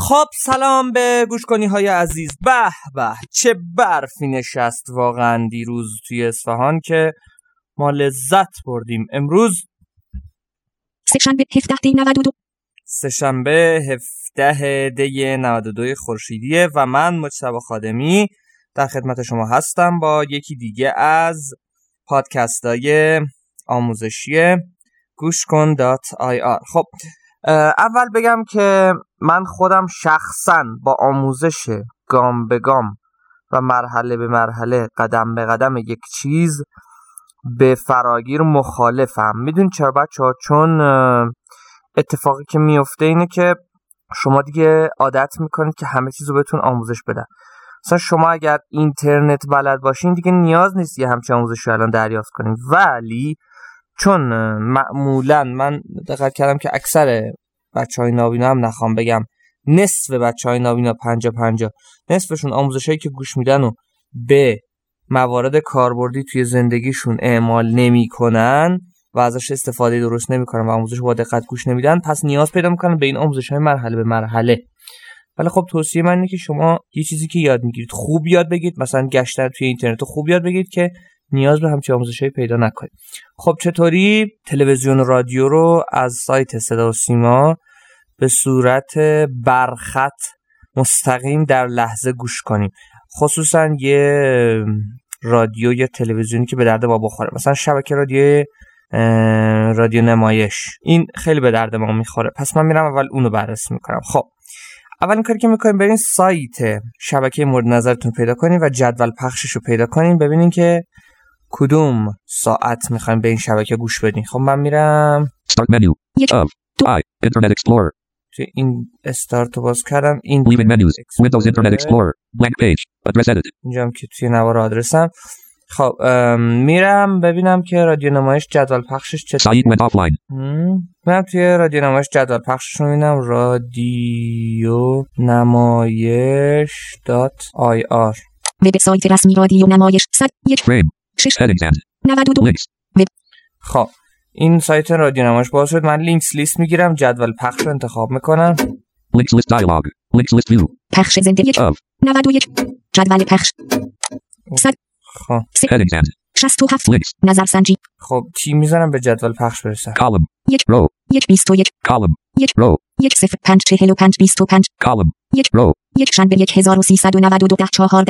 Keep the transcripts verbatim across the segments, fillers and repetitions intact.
خب سلام به گوشکنی های عزیز. به به چه برفی نشست واقعا دیروز توی اصفهان که ما لذت بردیم. امروز سه‌شنبه هفده دی نود و دو سه‌شنبه هفده دی نود و دو خورشیدیه و من مجتبی خادمی در خدمت شما هستم با یکی دیگه از پادکست‌های آموزشی گوشکن دات آی آر. خب اول بگم که من خودم شخصاً با آموزش گام به گام و مرحله به مرحله قدم به قدم یک چیز به فراگیر مخالفم. میدون چرا بچه ها؟ چون اتفاقی که میفته اینه که شما دیگه عادت میکنید که همه چیز رو بهتون آموزش بدن. مثلا شما اگر اینترنت بلد باشین دیگه نیاز نیست یه همچین آموزشی الان دریافت کنید، ولی چون معمولا من دقت کردم که اکثر بچه های نابینا، هم نخوام بگم نصف بچه های نابینا، پنجا پنجا نصفشون آموزش هایی که گوش میدن و به موارد کاربردی توی زندگیشون اعمال نمی کنن و ازش استفاده درست نمی کنن و آموزش با دقت گوش نمیدن، پس نیاز پیدا میکنن به این آموزش های مرحله به مرحله. ولی خب توصیه من اینه که شما یه چیزی که یاد میگیرید خوب یاد بگیرید، مثلا گشتن توی اینترنت خوب یاد بگیرید که نیاز به همچین آموزش‌هایی پیدا نکنید. خب چطوری تلویزیون و رادیو رو از سایت صدا و سیما به صورت برخط مستقیم در لحظه گوش کنیم؟ خصوصا یه رادیو یا تلویزیونی که به درد ما بخوره، مثلا شبکه رادیو رادیو نمایش، این خیلی به درد ما میخوره. پس من میرم اول اونو بررسی میکنم. خب اولین کاری که میکنیم برین سایت شبکه مورد نظرتون پیدا کنین و جدول پخشش رو پیدا کنین، ببینین که کدوم ساعت میخوایم به این شبکه گوش بدین. خب من میرم Start menu of I Internet Explorer. توی این استارت رو باز کردم. این Leaving menus Windows Internet Explorer blank page address edit. اینجا هم که توی نوار آدرسم. خب میرم ببینم که رادیو نمایش جدول پخشش چطور. Site went offline. من توی رادیو نمایش جدول پخشش رو میبینم رادیو نمایش دات آی آر. وب سایت رسمی رادیو نمایش صد و یک Frame شش headings and نود و دو links. وب. خب این سایت رادیو نمایش باز شد. من لینکس لیست میگیرم، جدول پخش رو انتخاب میکنم. Links list dialog. Links list view. پخش زنده یک of نود و یک جدول پخش صد خب headings and شصت و هفت links. نظرسنجی خب چی میذارم به جدول پخش برسم؟ Column یک row. یک بیست و یک Column یک row. یک صفر پنج چهل و پنج بیست و پنج Column یک row. یک شنبه یک هزار و سیصد و نود و دو ده چهارده.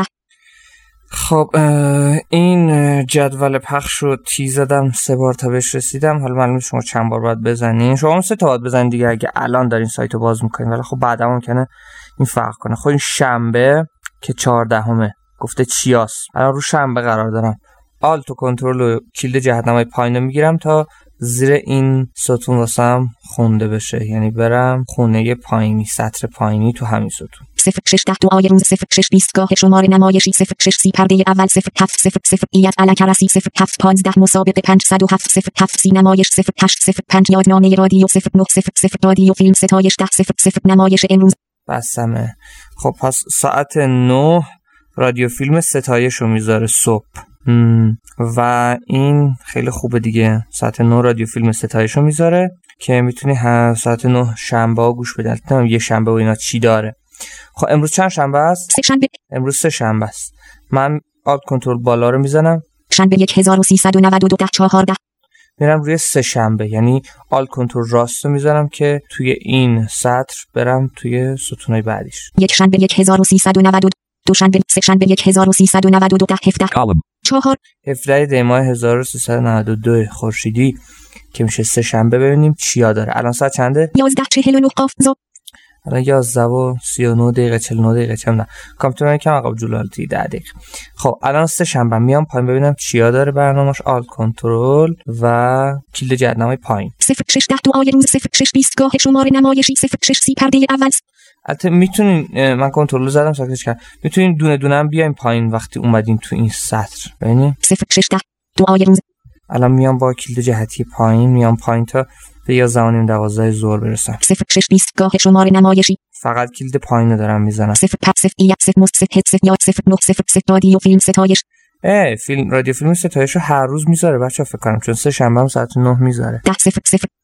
خب این جدول پخش رو تی زدم سه بار تا بهش رسیدم. حالا معلومه شما چند بار باید بزنین. شما سه تا باید بزنین دیگه اگه الان دارین سایت رو باز میکنین، ولی خب بعدا ممکنه این فرق کنه. خب این شنبه که چهاردهمه گفته چیاس، الان رو شنبه قرار دارم. آلت و کنترل و کلید جهت‌نمای پایین رو میگیرم تا زیر این ستون واسم خونده بشه، یعنی برم خونه پایینی، سطر پایینی تو همین ستون. صفر شش ده دعای روز صفر شش بیستگاه شماره نمایشی صفر شش سی پرده اول صفر هفت صفر صفر ایت علکرسی صفر هفت پانزده مسابقه پنجصد و هفت صفر هفت سی نمایش صفر هشت صفر پنج یادنامه رادیو صفر نه صفر صفر رادیو فیلم ستایش ده صفر صفر نمایش امروز. بسمه. خب پس ساعت نه رادیو فیلم ستایش رو میذاره صبح و این خیلی خوبه دیگه. ساعت نه رادیو فیلم ستایش رو میذاره که میتونی هر ساعت نه شنبه ها گوش بدی. البته یه شنبه و اینا چی داره. خب امروز چند شنبه است؟ سه شنبه. امروز سه شنبه است. من آلت کنترل بالا رو میزنم، شنبه یک هزار و سیصد و نود و دو ده چهارده. میرم روی سه شنبه، یعنی آلت کنترل راست رو میزنم که توی این سطر برم توی ستونای بعدیش. یک شنبه یک هزار و سیصد و نود و دو دو شنبه سه شنبه یک هزار و سیصد و نود و دو ده هفده Column چهار هفده دی ماه هزار و سیصد و نود و دو خورشیدی که میشه سه شنبه. ببینیم چیا داره. الان ساعت چنده؟ یازده چهل و نه قاف زا. الان یازده و سی و نه دقیقه چهل و نه دقیقه چه میدونم کامپیوتر کم عقب جلوالتی ده دقیقه. خب الان سه شنبه میام پایین ببینم چیا داره برنامه‌اش. آلت کنترل و کلید جهت‌نمای پایین. صفر شش ده دعای روز صفر شش بیستگاه شماره نمایشی صفر شش سی پرده اول. البته میتونین، من کنترل زدم ساکتش کردم، میتونین دونه دونه هم بیاین پایین وقتی اومدین تو این سطر. ببینید صفر شش ده دعای روز. الان میام با کلید جهتی پایین میام پایین تا به یازده و نیم دوازده ظهر برسم. صفر شش بیستگاه شماره نمایشی. فقط کلید پایین رو دارم میزنم. صفر پپ صفر ایت صفر مست صفر هد صفر یاد صفر نه صفر صفر رادیو فیلم ستایش. اه فیلم رادیو فیلم ستایش رو هر روز میذاره بچه‌ها فکر کنم، چون سه شنبه هم ساعت نه میذاره. ده صفر صفر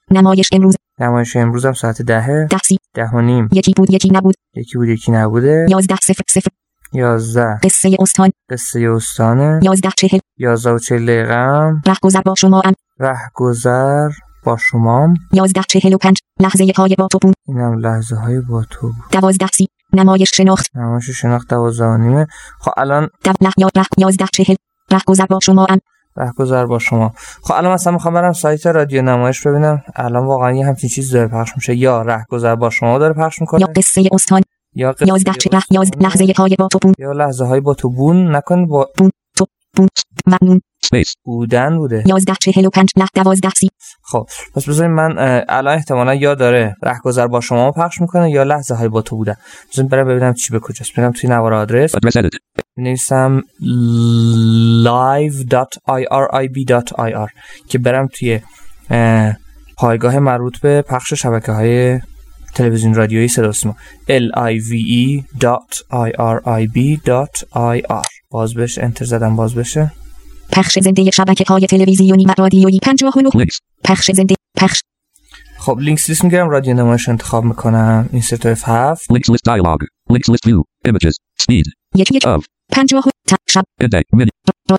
نمایش امروز. نمایش امروز هم ساعت دهه. ده سی. ده و نیم. یکی بود یکی نبود. یکی بود یکی نبوده. یازده صفر صفر. یازده. قصه استان. قصه استانه. یازده چهل. یازده و چهل دقیقه هم. رهگذر با شما ام. رهگذر با شمام. یازده چهل و پنج. لحظه های با تو بود. اینم لحظه های با تو بود. دوازده سی. نمایش شناخت. نمایش شناخت دوازده و نیمه. خب الان دو لح یا ره یازده چهل. رهگذر با شما ام. رهگذر با شما. خب الان مثلا میخوام برم سایت رادیو نمایش ببینم الان واقعا یه همچین چیز داره پخش میشه، یا رهگذر با شما داره پخش میکنه، یا قصه استان، یا قصه یازده چهل. یازده لحظه های با تو بون. یا لحظه های با تو بون. نکن با بون تو بون ممنون. Space. بودن بوده. یازده چهل و پنج. لح دوازده سی. خب پس بذاریم من الان احتمالا یا داره رهگذر با شما پخش میکنه یا لحظه های با تو بودن. بذاریم برم ببینم چی به کجاست. برم توی نوار آدرس Address edit. نویسم live dot irib dot ir که برم توی پایگاه مربوط به پخش شبکه های تلویزیون رادیویی صدا و سیما live dot irib dot ir. باز بشه انتر زدم باز بشه. پخش زنده شبکه های تلویزیونی و رادیویی پنجاه و نه. Links. پخش زنده پخش. خب لینکس لیست میگیرم رادیو نمایش انتخاب میکنم. اینسرت اف هفت. Links list dialog. Links list view. Images. Speed. یک یک. Of. پنجاه و شب. Index. Mini.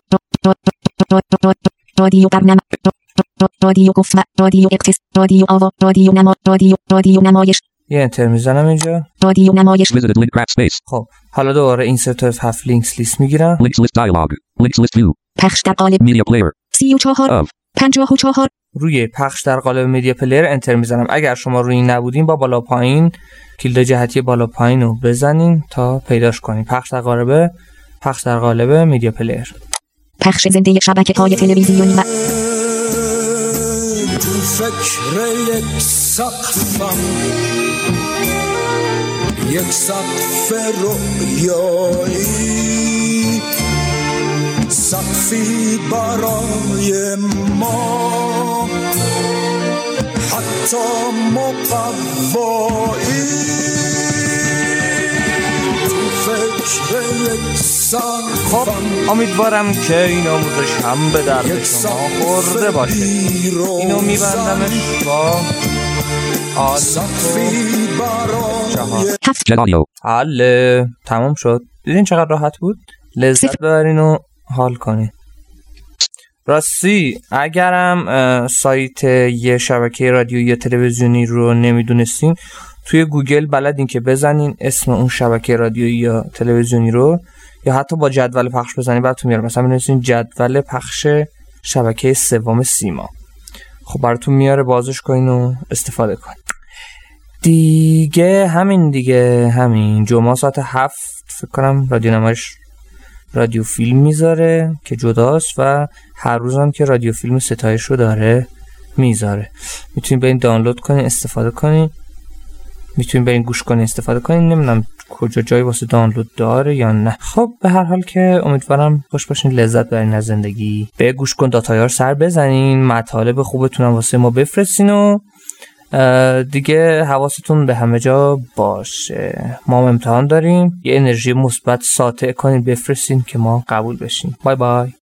رادیو برنامه. رادیو گفت رادیو اقتص. رادیو آوا. رادیو نما. رادیو رادیو نمایش. یه انتر میزنم اینجا. رادیو نمایش. Visited link graph space. خب حالا دوباره اینسرت اف هفت لینکس لیست میگیرم. Links list dialog. Links list view. پخش در قالب. Media player. سی و چهار. Of. پنجاه و چهار. روی پخش در قالب مدیا پلیر انتر میزنم. اگر شما روی این نبودین با بالا پایین کلید جهتی بالا پایین رو بزنین تا پیداش کنین. پخش در قالب پخش در قالب مدیا پلیر. پخش زنده شبکه های تلویزیونی و تو فکر یک سقفم، یک سقف رویایی، سقفی برای ما حتی مقوایی. تو فکر یک سقفم، امیدوارم که این آموزش هم به درد شما خورده باشه. اینو میبندمش با سقفی برای هفت. Jet audio. حله تمام شد. دیدین چقدر راحت بود؟ لذت ببرین و حال کنین. راستی اگرم سایت یه شبکه رادیویی یا تلویزیونی رو نمیدونستین توی گوگل بلدین که بزنین اسم اون شبکه رادیویی یا تلویزیونی رو، یا حتی با جدول پخش بزنین براتون میاره. مثلا بنویسین جدول پخش شبکه سوم سیما، خب براتون میاره، بازش کنین و استفاده کنین. دیگه همین دیگه همین جمعه ساعت هفت فکر کنم رادیو نمایش رادیو فیلم میذاره که جداست و هر روزم که رادیو فیلم ستایش رو داره میذاره. میتونین برین دانلود کنین استفاده کنین، میتونین برین گوش کنین استفاده کنین. نمیدونم کجا جایی واسه دانلود داره یا نه. خب به هر حال که امیدوارم خوش باشین، لذت ببرین از زندگی. به گوش کن داتایار سر بزنین، مطالب خوبتونم واسه ما بفرستین و دیگه حواستون به همه جا باشه. ما هم امتحان داریم، یه انرژی مثبت ساطع کنین بفرستین که ما قبول بشیم. بای بای.